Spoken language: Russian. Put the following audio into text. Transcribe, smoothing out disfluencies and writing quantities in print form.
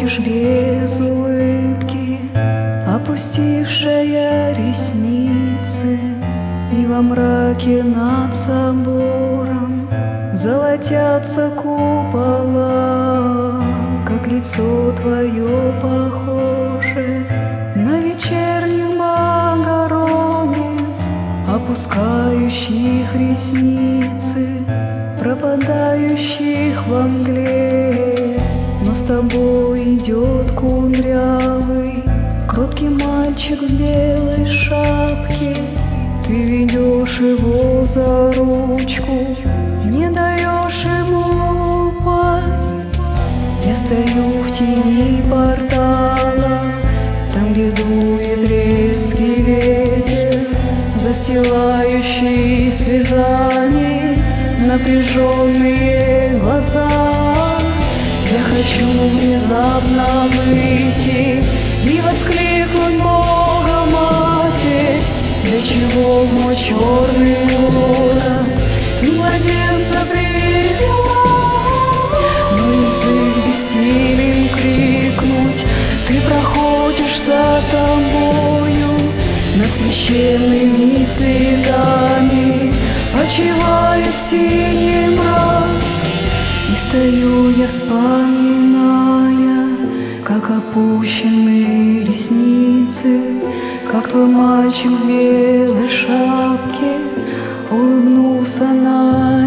проходишь без улыбки, опустившая ресницы, и во мраке над собором золотятся купола, как лицо твое похоже на вечерних Богородиц, опускающих ресницы, пропадающих во мгле. Но с тобой идет кудрявый, кроткий мальчик в белой шапке. Ты ведешь его за ручку, не даешь ему упасть. Я стою в тени портала, там, где дует резкий ветер, застилающий слезами напряженные глаза. Я хочу внезапно выйти и воскликнуть: Бога Матерь, для чего в мой черный город младенца привела? Но язык бессилен крикнуть, ты проходишь за тобою над священными следами, почивает синий мрак. И стою я, вспоминая, как опущенные ресницы, как твой мальчик в белой шапке улыбнулся на